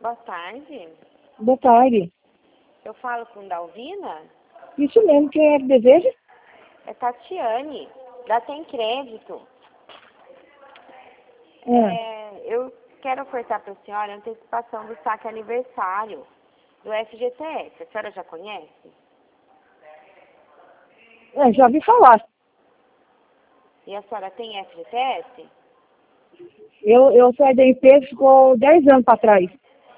boa tarde. Boa tarde. Eu falo com Dalvina? Isso mesmo, quem é que deseja? É Tatiane, da Tem Crédito. Eu quero ofertar para a senhora a antecipação do saque aniversário do FGTS. A senhora já conhece? Já ouvi falar. E a senhora tem FGTS? Eu saí da empresa ficou 10 anos para trás.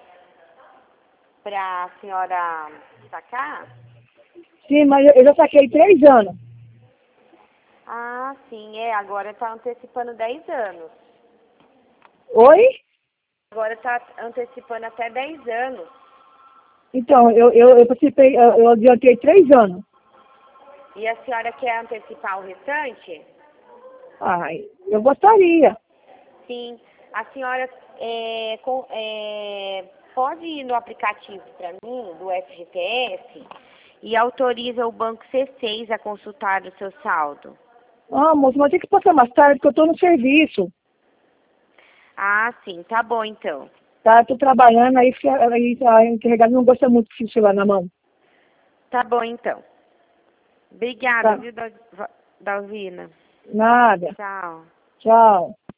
Para a senhora sacar? Sim, mas eu já saquei 3 anos. Ah, sim, agora está antecipando 10 anos. Oi? Agora está antecipando até 10 anos. Então, eu participei, eu adiantei 3 anos. E a senhora quer antecipar o restante? Ai, eu gostaria. Sim. A senhora pode ir no aplicativo para mim, do FGTS, e autoriza o Banco C6 a consultar o seu saldo. Ah, moço, mas tem que passar mais tarde, porque eu estou no serviço. Ah, sim. Tá bom, então. Tá, tô trabalhando, aí a encarregada não gosta muito de celular na mão. Tá bom, então. Obrigada, Tá, viu, Dalvina? nada. Tchau. Tchau.